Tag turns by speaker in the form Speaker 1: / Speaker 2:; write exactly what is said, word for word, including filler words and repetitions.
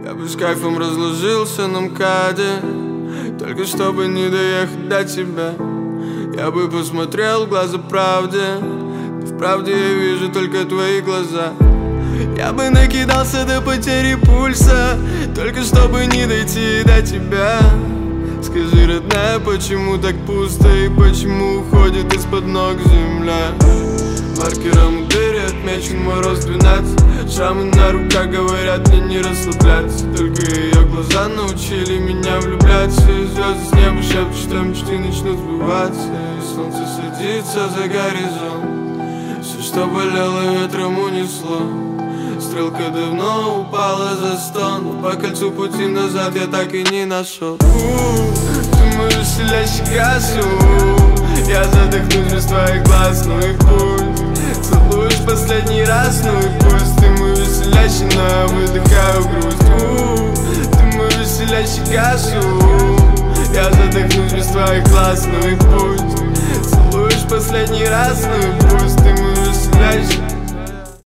Speaker 1: Я бы с кайфом разложился на МКАДе, только чтобы не доехать до тебя. Я бы посмотрел в глаза правде, но в правде я вижу только твои глаза. Я бы накидался до потери пульса, только чтобы не дойти до тебя. Скажи, родная, почему так пусто и почему уходит из-под ног земля? Маркером в дыре отмечен мороз двенадцать. Шрамы на руках говорят мне не расслабляться. Только ее глаза научили меня влюбляться. И звезды с неба шепчут, что мечты начнут сбываться. И солнце садится за горизонт. Все, что болело, ветром унесло. Стрелка давно упала за стон, но по кольцу пути назад я так и не нашел. Ты мой веселящий газ, я задохнусь без твоих глаз, ну и пусть целуешь последний раз, ну и пусть. Ты мой веселящий, но я выдыхаю грусть. Ты мой веселящий газ, я задохнусь без твоих глаз, ну и пусть целуешь последний раз, ну и пусть.